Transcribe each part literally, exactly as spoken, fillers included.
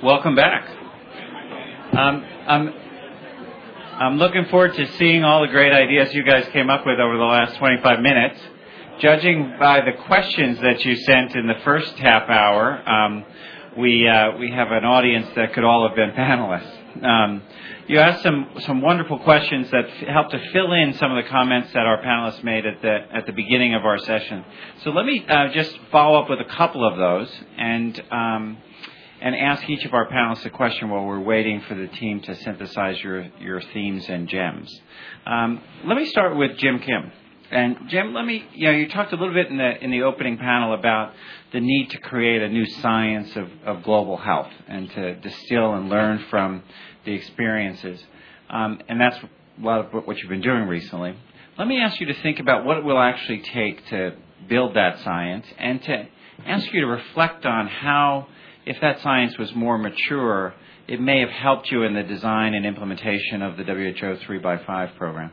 welcome back. Um, I'm, I'm looking forward to seeing all the great ideas you guys came up with over the last twenty-five minutes. Judging by the questions that you sent in the first half hour, um, we uh, we have an audience that could all have been panelists. Um, you asked some, some wonderful questions that f- helped to fill in some of the comments that our panelists made at the at the beginning of our session. So let me uh, just follow up with a couple of those and um, and ask each of our panelists a question while we're waiting for the team to synthesize your, your themes and gems. Um, let me start with Jim Kim. And Jim, let me, you know, you talked a little bit in the in the opening panel about the need to create a new science of, of global health and to distill and learn from the experiences. Um, and that's a lot of what you've been doing recently. Let me ask you to think about what it will actually take to build that science and to ask you to reflect on how, if that science was more mature, it may have helped you in the design and implementation of the W H O three by five program.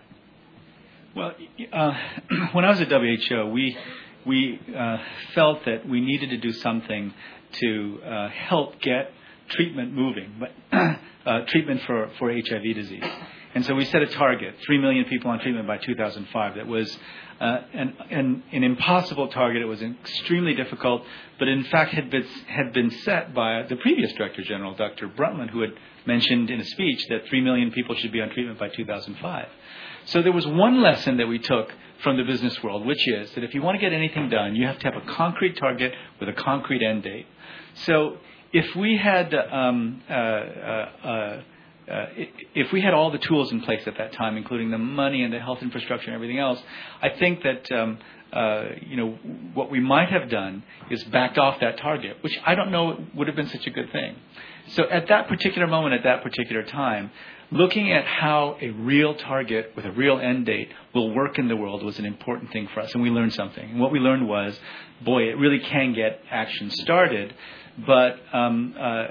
Well, uh, when I was at W H O, we we uh, felt that we needed to do something to uh, help get treatment moving, but uh, treatment for, for H I V disease. And so we set a target, three million people on treatment by two thousand five. That was uh, an, an, an impossible target. It was extremely difficult, but in fact had been, had been set by the previous Director General, Doctor Brundtland, who had mentioned in a speech that three million people should be on treatment by two thousand five. So there was one lesson that we took from the business world, which is that if you want to get anything done, you have to have a concrete target with a concrete end date. So if we had um, uh, uh, uh, uh, if we had all the tools in place at that time, including the money and the health infrastructure and everything else, I think that um, uh, you know what we might have done is backed off that target, which I don't know would have been such a good thing. So at that particular moment, at that particular time, looking at how a real target with a real end date will work in the world was an important thing for us, and we learned something. And what we learned was, boy, it really can get action started, but um, uh,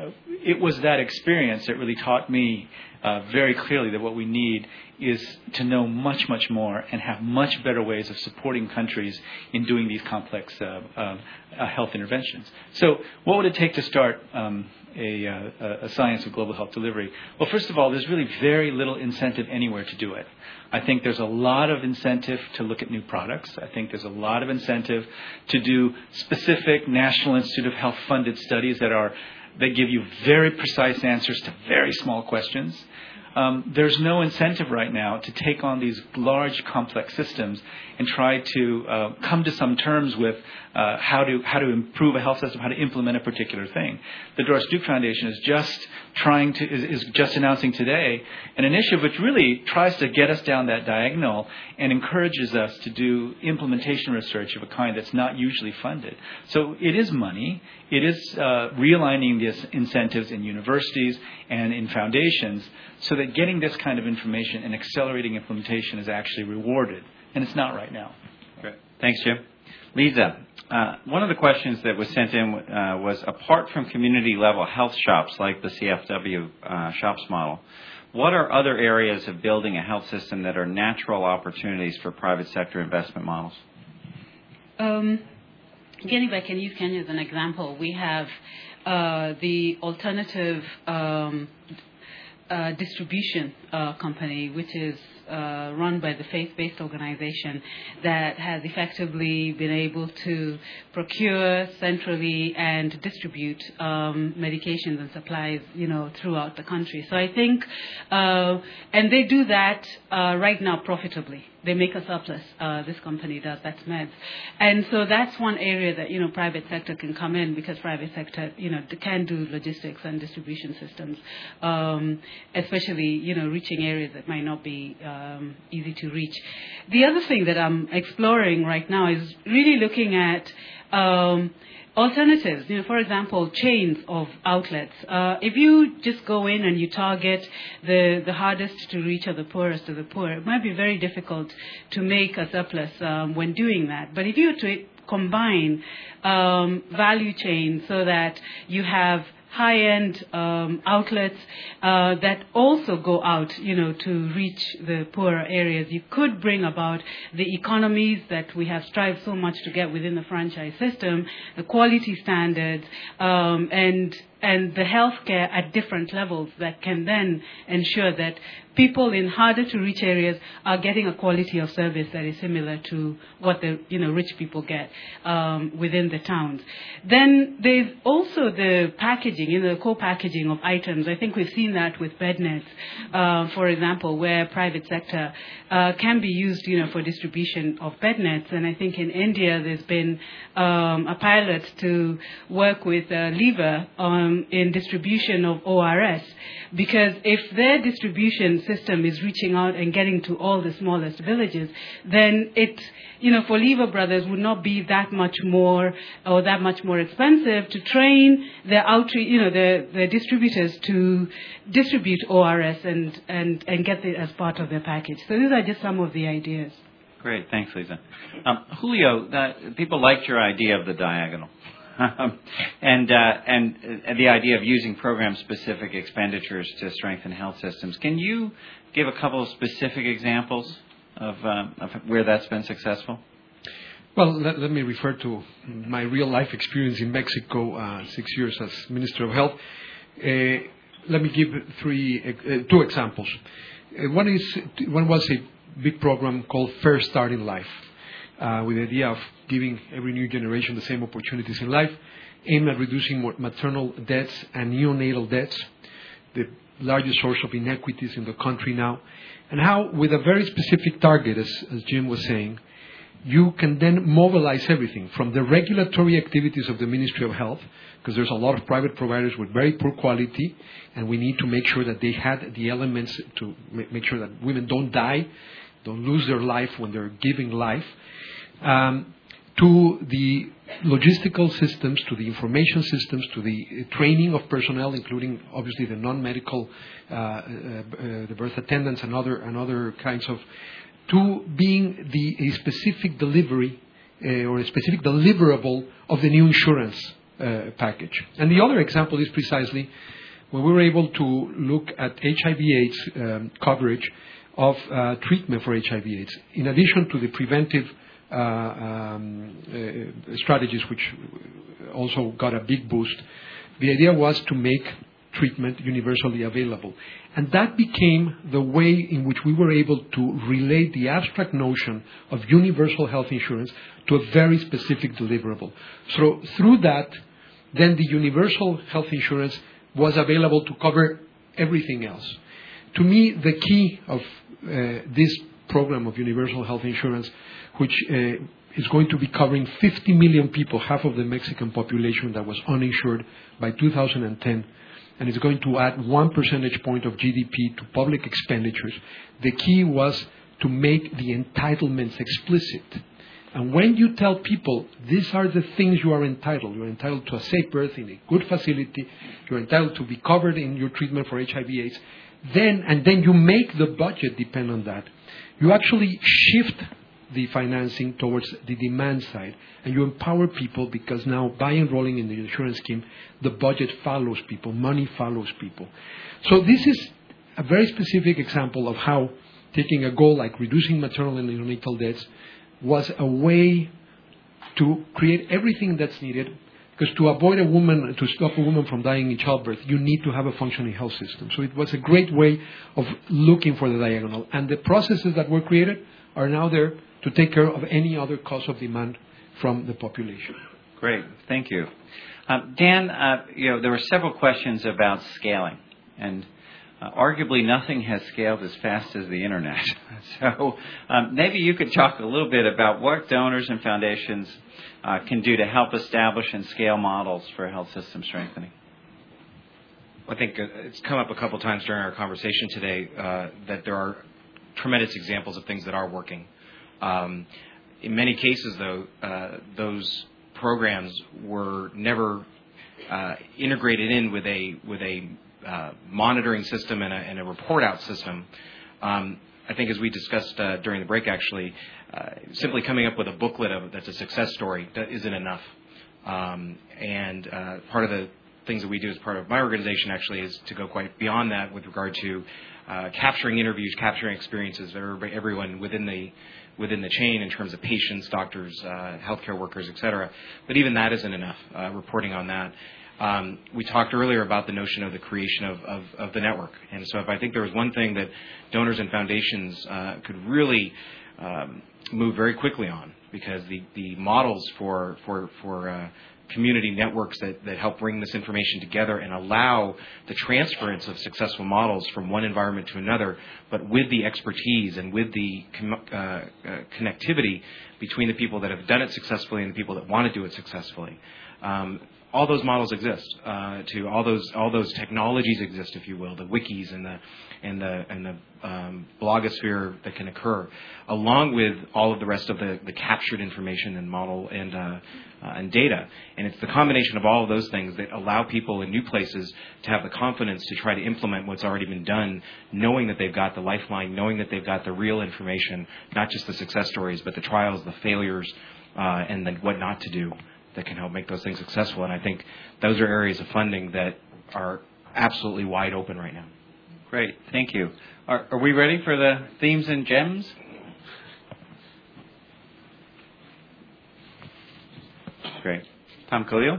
it was that experience that really taught me uh, very clearly that what we need is to know much, much more and have much better ways of supporting countries in doing these complex uh, uh, uh, health interventions. So what would it take to start um, a, uh, a science of global health delivery? Well, first of all, there's really very little incentive anywhere to do it. I think there's a lot of incentive to look at new products. I think there's a lot of incentive to do specific National Institute of Health funded studies that are that give you very precise answers to very small questions. Um, there's no incentive right now to take on these large, complex systems and try to uh, come to some terms with uh, how to how to improve a health system, how to implement a particular thing. The Doris Duke Foundation is just trying to is, is just announcing today an initiative which really tries to get us down that diagonal and encourages us to do implementation research of a kind that's not usually funded. So it is money. It is uh, realigning these incentives in universities and in foundations so that getting this kind of information and accelerating implementation is actually rewarded. And it's not right now. Great. Thanks, Jim. Lisa, uh, one of the questions that was sent in uh, was, apart from community-level health shops like the C F W uh, shops model, what are other areas of building a health system that are natural opportunities for private sector investment models? Um, again, if I can use Kenya as an example, we have uh, the alternative um, uh, distribution uh, company, which is Uh, run by the faith-based organization that has effectively been able to procure centrally and distribute um, medications and supplies, you know, throughout the country. So I think, uh, and they do that uh, right now profitably. They make a surplus. Uh, this company does. That's Meds, and so that's one area that you know private sector can come in because private sector, you know, can do logistics and distribution systems, um, especially you know reaching areas that might not be um, easy to reach. The other thing that I'm exploring right now is really looking at um, alternatives. You know, for example, chains of outlets. Uh, if you just go in and you target the, the hardest to reach or the poorest of the poor, it might be very difficult to make a surplus um, when doing that. But if you were to combine um, value chains so that you have high-end um, outlets uh, that also go out, you know, to reach the poorer areas, you could bring about the economies that we have strived so much to get within the franchise system, the quality standards, um, and and the healthcare at different levels that can then ensure that people in harder to reach areas are getting a quality of service that is similar to what the you know rich people get um, within the towns. Then there's also the packaging, you know, the co-packaging of items. I think we've seen that with bed nets, uh, for example, where private sector uh, can be used, you know, for distribution of bed nets. And I think in India there's been um, a pilot to work with uh, Lever um, in distribution of O R S, because if their distribution system is reaching out and getting to all the smallest villages, then it, you know, for Lever Brothers would not be that much more or that much more expensive to train their outreach, you know, their, their distributors to distribute O R S and, and, and get it as part of their package. So these are just some of the ideas. Great. Thanks, Lisa. Um, Julio, uh, people liked your idea of the diagonal. Um, and, uh, and uh, the idea of using program-specific expenditures to strengthen health systems. Can you give a couple of specific examples of, uh, of where that's been successful? Well, let, let me refer to my real-life experience in Mexico, uh, six years as Minister of Health. Uh, let me give three, uh, two examples. Uh, one is one was a big program called Fair Start in Life, uh, with the idea of giving every new generation the same opportunities in life, aimed at reducing maternal deaths and neonatal deaths, the largest source of inequities in the country now, and how, with a very specific target, as, as Jim was saying, you can then mobilize everything from the regulatory activities of the Ministry of Health, because there's a lot of private providers with very poor quality, and we need to make sure that they had the elements to make sure that women don't die, don't lose their life when they're giving life, um, to the logistical systems, to the information systems, to the training of personnel, including obviously the non-medical, uh, uh, the birth attendants and other, and other kinds of, to being the a specific delivery uh, or a specific deliverable of the new insurance uh, package. And the other example is precisely when we were able to look at H I V AIDS um, coverage of uh, treatment for H I V AIDS, in addition to the preventive Uh, um, uh, strategies, which also got a big boost. The idea was to make treatment universally available. And that became the way in which we were able to relate the abstract notion of universal health insurance to a very specific deliverable. So through that, then the universal health insurance was available to cover everything else. To me, the key of uh, this program of universal health insurance, which uh, is going to be covering fifty million people, half of the Mexican population that was uninsured by two thousand ten, and it's going to add one percentage point of G D P to public expenditures. The key was to make the entitlements explicit. And when you tell people, these are the things you are entitled, you're entitled to a safe birth in a good facility, you're entitled to be covered in your treatment for H I V AIDS, then, and then you make the budget depend on that, you actually shift the financing towards the demand side, and you empower people, because now by enrolling in the insurance scheme, the budget follows people, money follows people. So this is a very specific example of how taking a goal like reducing maternal and neonatal deaths was a way to create everything that's needed, because to avoid a woman, to stop a woman from dying in childbirth, you need to have a functioning health system. So it was a great way of looking for the diagonal. And the processes that were created are now there to take care of any other cause of demand from the population. Great, thank you. Um, Dan, uh, you know, there were several questions about scaling, and uh, arguably nothing has scaled as fast as the internet. So um, maybe you could talk a little bit about what donors and foundations uh, can do to help establish and scale models for health system strengthening. I think it's come up a couple times during our conversation today uh, that there are tremendous examples of things that are working. Um, in many cases, though, uh, those programs were never uh, integrated in with a with a uh, monitoring system and a, and a report out system. Um, I think, as we discussed uh, during the break, actually, uh, simply coming up with a booklet of that's a success story that isn't enough. Um, and uh, part of the things that we do as part of my organization actually is to go quite beyond that with regard to uh, capturing interviews, capturing experiences of everyone within the within the chain in terms of patients, doctors, uh, healthcare workers, et cetera. But even that isn't enough, uh, reporting on that. Um, we talked earlier about the notion of the creation of, of, of the network. And so if I think there was one thing that donors and foundations uh, could really um, move very quickly on, because the, the models for, for, for uh, community networks that, that help bring this information together and allow the transference of successful models from one environment to another, but with the expertise and with the com- uh, uh, connectivity between the people that have done it successfully and the people that want to do it successfully. Um, all those models exist. Uh, to all those all those technologies exist, if you will, the wikis and the and the and the um, blogosphere that can occur, along with all of the rest of the, the captured information and model and uh, uh, and data. And it's the combination of all of those things that allow people in new places to have the confidence to try to implement what's already been done, knowing that they've got the lifeline, knowing that they've got the real information, not just the success stories, but the trials, the failures, uh, and then what not to do, that can help make those things successful. And I think those are areas of funding that are absolutely wide open right now. Great, thank you. Are, are we ready for the themes and gems? Great. Tom Khalil?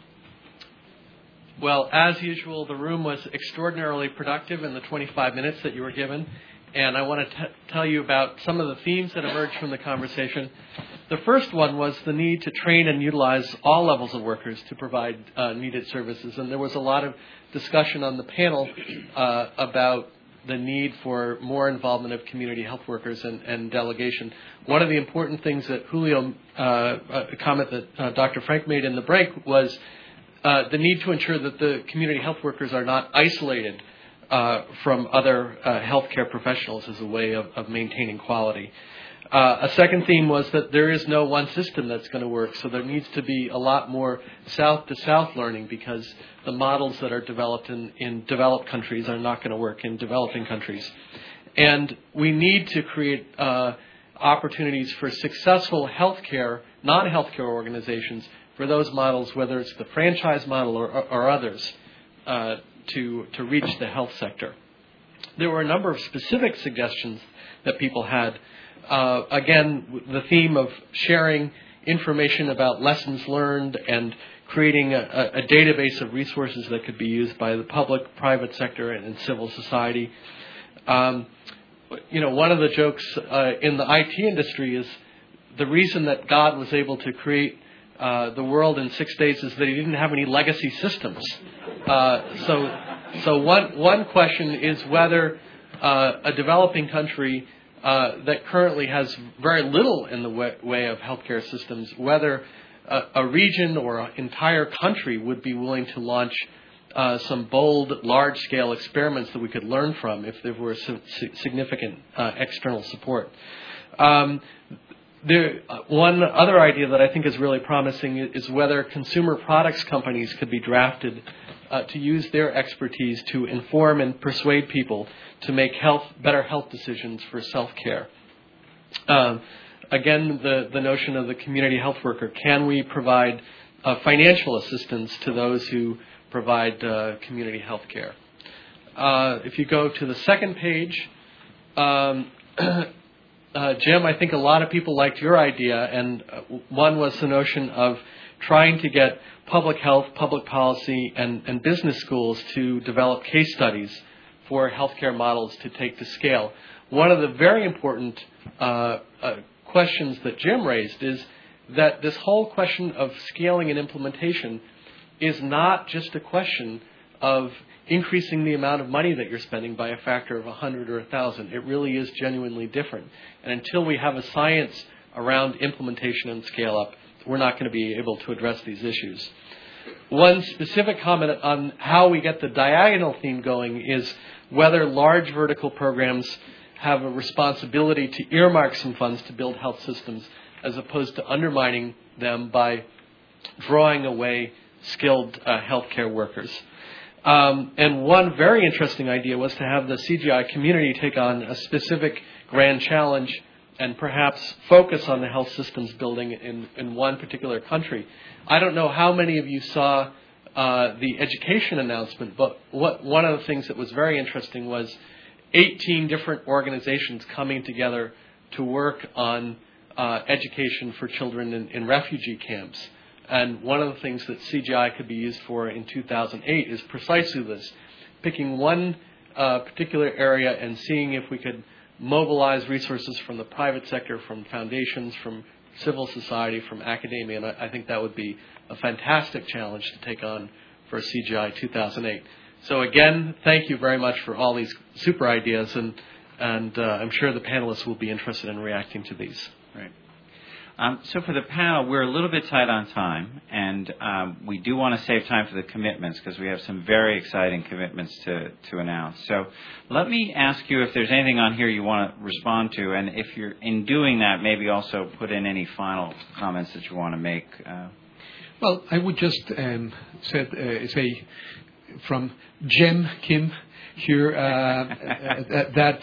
Well, as usual, the room was extraordinarily productive in the twenty-five minutes that you were given. And I want to t- tell you about some of the themes that emerged from the conversation. The first one was the need to train and utilize all levels of workers to provide uh, needed services. And there was a lot of discussion on the panel uh, about the need for more involvement of community health workers and, and delegation. One of the important things that Julio, uh, a comment that uh, Doctor Frank made in the break, was uh, the need to ensure that the community health workers are not isolated uh, from other uh, healthcare professionals as a way of, of maintaining quality. Uh, a second theme was that there is no one system that's going to work, so there needs to be a lot more south-to-south learning, because the models that are developed in, in developed countries are not going to work in developing countries. And we need to create uh, opportunities for successful healthcare, non-healthcare organizations for those models, whether it's the franchise model or, or others, uh, to, to reach the health sector. There were a number of specific suggestions that people had. Uh, again, the theme of sharing information about lessons learned and creating a, a database of resources that could be used by the public, private sector, and, and civil society. Um, you know, one of the jokes uh, in the I T industry is the reason that God was able to create uh, the world in six days is that he didn't have any legacy systems. Uh, so, so one one question is whether uh, a developing country Uh, that currently has very little in the way, way of healthcare systems, whether a, a region or an entire country would be willing to launch uh, some bold, large-scale experiments that we could learn from if there were some significant uh, external support. Um, there, one other idea that I think is really promising is whether consumer products companies could be drafted uh, to use their expertise to inform and persuade people to make health, better health decisions for self-care. Um, again, the, the notion of the community health worker. Can we provide uh, financial assistance to those who provide uh, community health care? Uh, if you go to the second page, um, uh, Jim, I think a lot of people liked your idea, and one was the notion of trying to get public health, public policy, and, and business schools to develop case studies for healthcare models to take to scale. One of the very important uh, uh, questions that Jim raised is that this whole question of scaling and implementation is not just a question of increasing the amount of money that you're spending by a factor of one hundred or one thousand. It really is genuinely different. And until we have a science around implementation and scale up, we're not going to be able to address these issues. One specific comment on how we get the diagonal theme going is whether large vertical programs have a responsibility to earmark some funds to build health systems, as opposed to undermining them by drawing away skilled uh, healthcare workers. Um, and one very interesting idea was to have the C G I community take on a specific grand challenge and perhaps focus on the health systems building in, in one particular country. I don't know how many of you saw uh, the education announcement, but what, one of the things that was very interesting was eighteen different organizations coming together to work on uh, education for children in, in refugee camps. And one of the things that C G I could be used for in two thousand eight is precisely this, picking one uh, particular area and seeing if we could mobilize resources from the private sector, from foundations, from civil society, from academia. And I, I think that would be a fantastic challenge to take on for C G I two thousand eight. So again, thank you very much for all these super ideas, and, and uh, I'm sure the panelists will be interested in reacting to these. Right. Um, so for the panel, we're a little bit tight on time, and um, we do want to save time for the commitments because we have some very exciting commitments to, to announce. So let me ask you if there's anything on here you want to respond to, and if you're in doing that, maybe also put in any final comments that you want to make. Uh, Well, I would just um, said, uh, say from Jem Kim here uh, that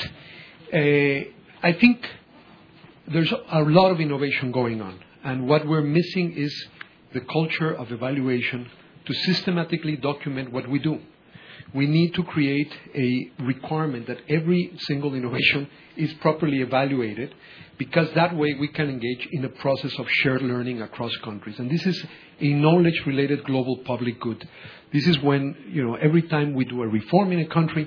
uh, I think there's a lot of innovation going on, and what we're missing is the culture of evaluation to systematically document what we do. We need to create a requirement that every single innovation is properly evaluated, because that way we can engage in a process of shared learning across countries. And this is a knowledge-related global public good. This is when, you know, every time we do a reform in a country,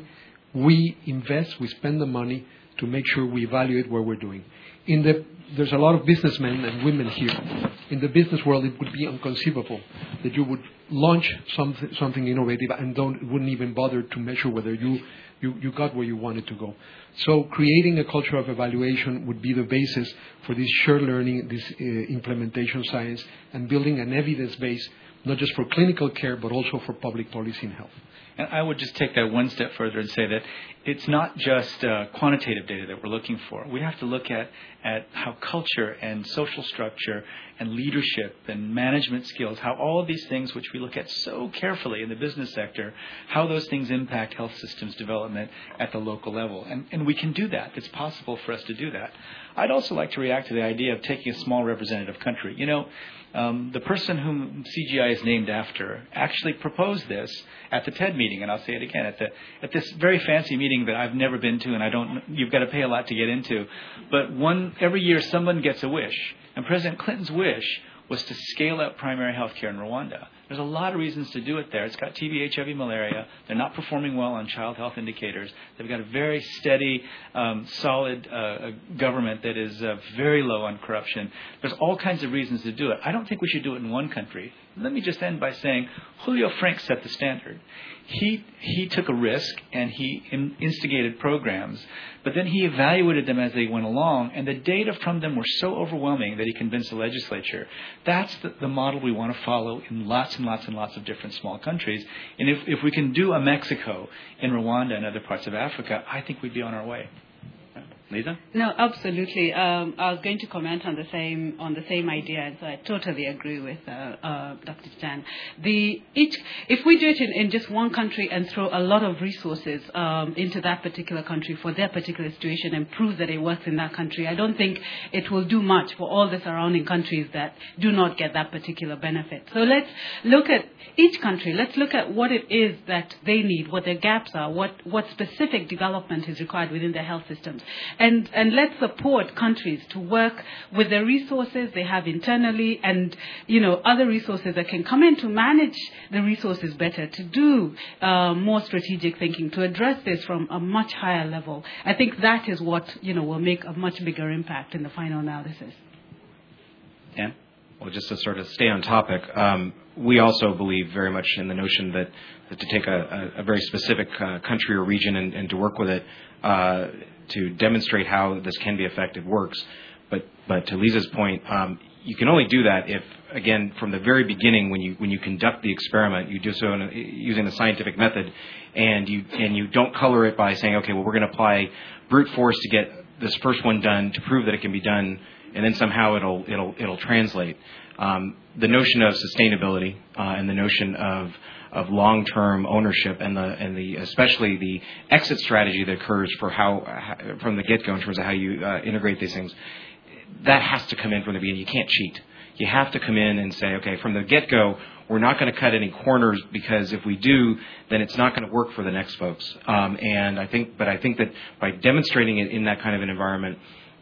we invest, we spend the money to make sure we evaluate what we're doing. In the, there's a lot of businessmen and women here. In the business world, it would be inconceivable that you would launch something, something innovative and don't, wouldn't even bother to measure whether you, you, you got where you wanted to go. So creating a culture of evaluation would be the basis for this shared learning, this uh, implementation science, and building an evidence base, not just for clinical care, but also for public policy and health. And I would just take that one step further and say that it's not just uh, quantitative data that we're looking for. We have to look at, at how culture and social structure and leadership and management skills, how all of these things which we look at so carefully in the business sector, how those things impact health systems development at the local level. And, and we can do that. It's possible for us to do that. I'd also like to react to the idea of taking a small representative country. You know, Um, the person whom C G I is named after actually proposed this at the TED meeting, and I'll say it again, at the at this very fancy meeting that I've never been to, and I don't. You've got to pay a lot to get into. But one every year, someone gets a wish, and President Clinton's wish was to scale up primary health care in Rwanda. There's a lot of reasons to do it there. It's got T B, H I V, malaria. They're not performing well on child health indicators. They've got a very steady, um, solid uh, government that is uh, very low on corruption. There's all kinds of reasons to do it. I don't think we should do it in one country. Let me just end by saying Julio Frank set the standard. He he took a risk and he in, instigated programs, but then he evaluated them as they went along, and the data from them were so overwhelming that he convinced the legislature. That's the, the model we want to follow in lots and lots and lots of different small countries. And if, if we can do a Mexico in Rwanda and other parts of Africa, I think we'd be on our way. Lisa? No, absolutely. Um, I was going to comment on the same on the same idea, and so I totally agree with uh, uh, Doctor Stan. The each if we do it in, in just one country and throw a lot of resources um, into that particular country for their particular situation and prove that it works in that country, I don't think it will do much for all the surrounding countries that do not get that particular benefit. So let's look at each country. Let's look at what it is that they need, what their gaps are, what what specific development is required within their health systems. And, and let's support countries to work with the resources they have internally and, you know, other resources that can come in to manage the resources better, to do uh, more strategic thinking, to address this from a much higher level. I think that is what, you know, will make a much bigger impact in the final analysis. Dan? Well, just to sort of stay on topic, um, we also believe very much in the notion that, that to take a, a, a very specific uh, country or region and, and to work with it uh, to demonstrate how this can be effective works. But but to Lisa's point, um, you can only do that if, again, from the very beginning, when you when you conduct the experiment, you do so in a, using the scientific method, and you and you don't color it by saying, okay, well, we're going to apply brute force to get this first one done to prove that it can be done, and then somehow it'll it'll it'll translate. Um, the notion of sustainability uh, and the notion of of long-term ownership and the and the especially the exit strategy that occurs for how, how from the get-go in terms of how you uh, integrate these things, that has to come in from the beginning. You can't cheat. You have to come in and say, okay, from the get-go, we're not going to cut any corners, because if we do, then it's not going to work for the next folks. Um, and I think, but I think that by demonstrating it in that kind of an environment,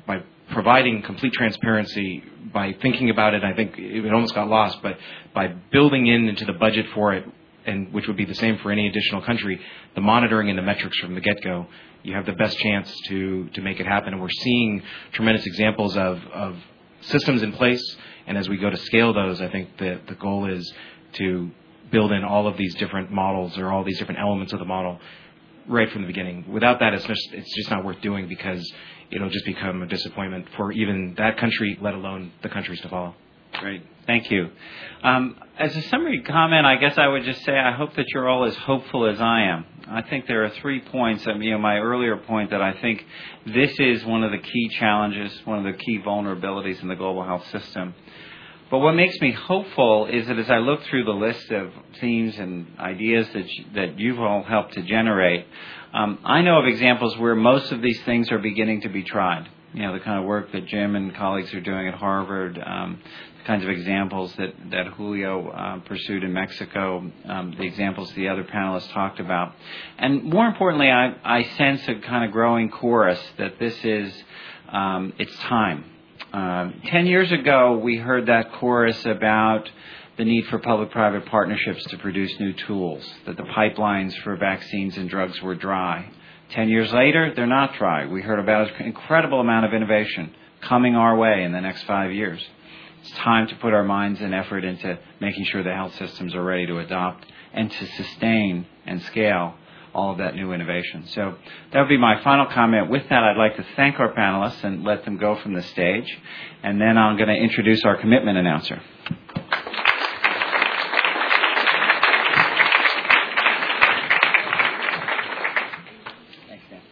by providing complete transparency, by thinking about it, I think it almost got lost, but by building in into the budget for it, and which would be the same for any additional country, the monitoring and the metrics from the get-go, you have the best chance to, to make it happen. And we're seeing tremendous examples of, of systems in place, and as we go to scale those, I think that the goal is to build in all of these different models or all these different elements of the model right from the beginning. Without that, it's just, it's just not worth doing, because it'll just become a disappointment for even that country, let alone the countries to follow. Great. Thank you. Um, as a summary comment, I guess I would just say I hope that you're all as hopeful as I am. I think there are three points. I mean, you know, my earlier point that I think this is one of the key challenges, one of the key vulnerabilities in the global health system. But what makes me hopeful is that as I look through the list of themes and ideas that you, that you've all helped to generate, um, I know of examples where most of these things are beginning to be tried. You know, the kind of work that Jim and colleagues are doing at Harvard, um, the kinds of examples that, that Julio uh, pursued in Mexico, um, the examples the other panelists talked about. And more importantly, I, I sense a kind of growing chorus that this is, um, it's time. Um, ten years ago, we heard that chorus about the need for public-private partnerships to produce new tools, that the pipelines for vaccines and drugs were dry. Ten years later, they're not dry. We heard about an incredible amount of innovation coming our way in the next five years. It's time to put our minds and effort into making sure the health systems are ready to adopt and to sustain and scale all of that new innovation. So that would be my final comment. With that, I'd like to thank our panelists and let them go from the stage. And then I'm going to introduce our commitment announcer. Thanks, Dan.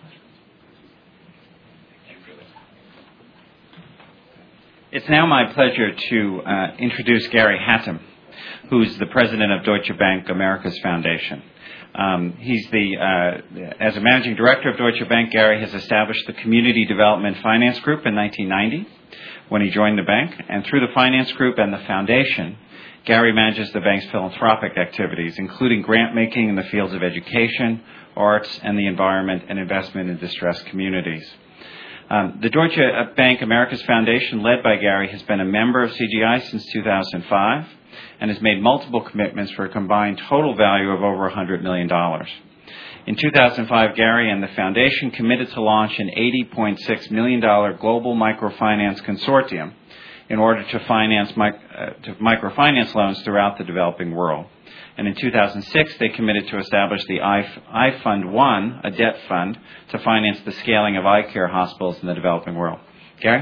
It's now my pleasure to uh, introduce Gary Hattem, who's the president of Deutsche Bank Americas Foundation. Um, he's the, uh, as a managing director of Deutsche Bank, Gary has established the Community Development Finance Group in nineteen ninety when he joined the bank. And through the finance group and the foundation, Gary manages the bank's philanthropic activities, including grant making in the fields of education, arts, and the environment, and investment in distressed communities. Um, the Deutsche Bank Americas Foundation, led by Gary, has been a member of C G I since two thousand five. And has made multiple commitments for a combined total value of over one hundred million dollars. In two thousand five, Gary and the Foundation committed to launch an eighty point six million dollars global microfinance consortium in order to finance mic- uh, to microfinance loans throughout the developing world. And in two thousand six, they committed to establish the I Fund One, a debt fund, to finance the scaling of eye care hospitals in the developing world. Gary?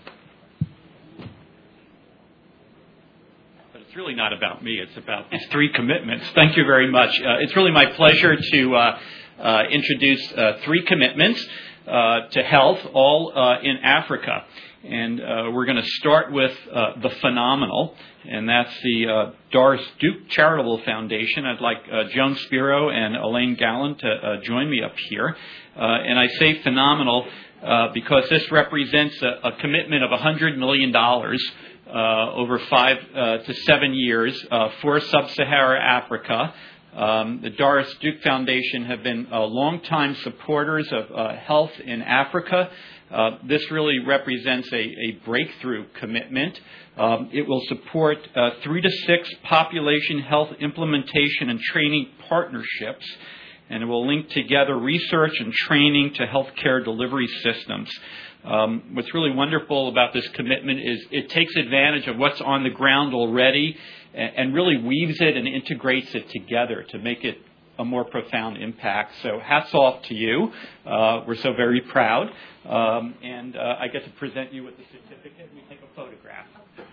It's really not about me. It's about these three commitments. Thank you very much. Uh, it's really my pleasure to uh, uh, introduce uh, three commitments uh, to health, all uh, in Africa. And uh, we're going to start with uh, the phenomenal, and that's the uh, Doris Duke Charitable Foundation. I'd like uh, Joan Spiro and Elaine Gallen to uh, join me up here. Uh, and I say phenomenal uh, because this represents a, a commitment of one hundred million dollars Uh, over five uh, to seven years uh, for Sub-Saharan Africa. Um, the Doris Duke Foundation have been uh, longtime supporters of uh, health in Africa. Uh, this really represents a, a breakthrough commitment. Um, it will support uh, three to six population health implementation and training partnerships, and it will link together research and training to healthcare delivery systems. Um, what's really wonderful about this commitment is it takes advantage of what's on the ground already and, and really weaves it and integrates it together to make it a more profound impact. So hats off to you. Uh, we're so very proud. Um, and uh, I get to present you with the certificate and we take a photograph.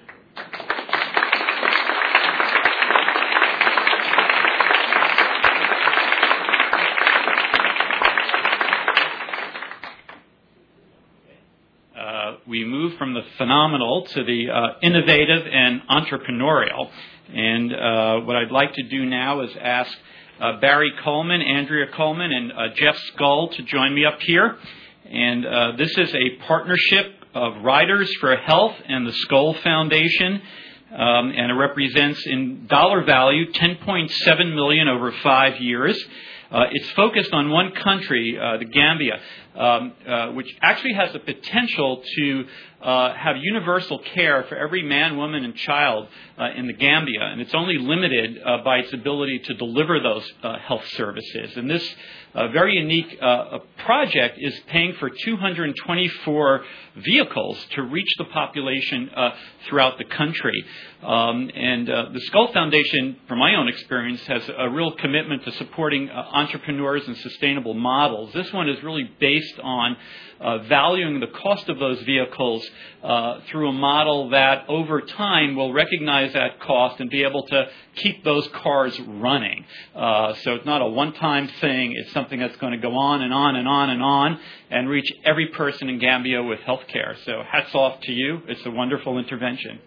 Uh, we move from the phenomenal to the uh, innovative and entrepreneurial. And uh, what I'd like to do now is ask uh, Barry Coleman, Andrea Coleman, and uh, Jeff Skull to join me up here. And uh, this is a partnership of Riders for Health and the Skull Foundation. Um, and it represents in dollar value ten point seven million dollars over five years. Uh, it's focused on one country, uh, the Gambia. um, uh, which actually has the potential to uh, have universal care for every man, woman, and child uh, in the Gambia. And it's only limited uh, by its ability to deliver those uh, health services. And this uh, very unique uh, project is paying for two hundred twenty-four vehicles to reach the population uh, throughout the country. Um, and uh, the Skull Foundation, from my own experience, has a real commitment to supporting uh, entrepreneurs and sustainable models. This one is really based on uh, valuing the cost of those vehicles uh, through a model that over time will recognize that cost and be able to keep those cars running. Uh, so it's not a one-time thing. It's something that's going to go on and on and on and on and reach every person in Gambia with health care. So hats off to you. It's a wonderful intervention.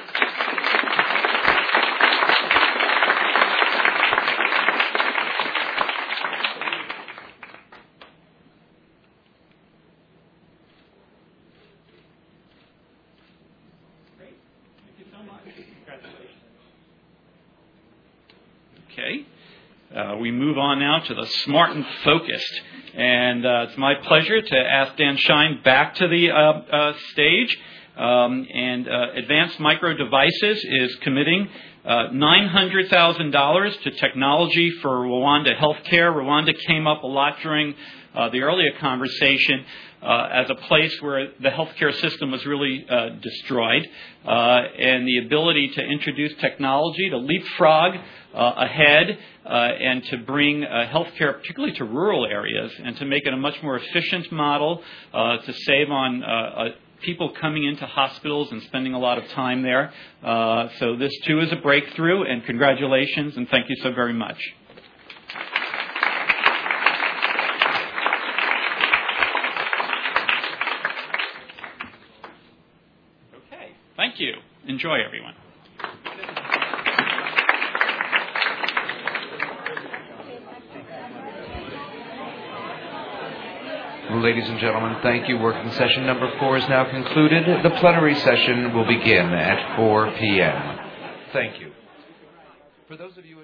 Okay. Uh, we move on now to the smart and focused. And uh, it's my pleasure to ask Dan Shine back to the uh, uh, stage. Um, and uh, Advanced Micro Devices is committing uh, nine hundred thousand dollars to technology for Rwanda healthcare. Rwanda came up a lot during uh, the earlier conversation uh, as a place where the healthcare system was really uh, destroyed. Uh, and the ability to introduce technology to leapfrog uh, ahead uh, and to bring uh, healthcare, particularly to rural areas, and to make it a much more efficient model uh, to save on uh, a people coming into hospitals and spending a lot of time there. Uh, so this, too, is a breakthrough, and congratulations, and thank you so very much. Okay, thank you. Enjoy, everyone. Ladies and gentlemen, thank you. Working session number four is now concluded. The plenary session will begin at four p.m. Thank you. For those of you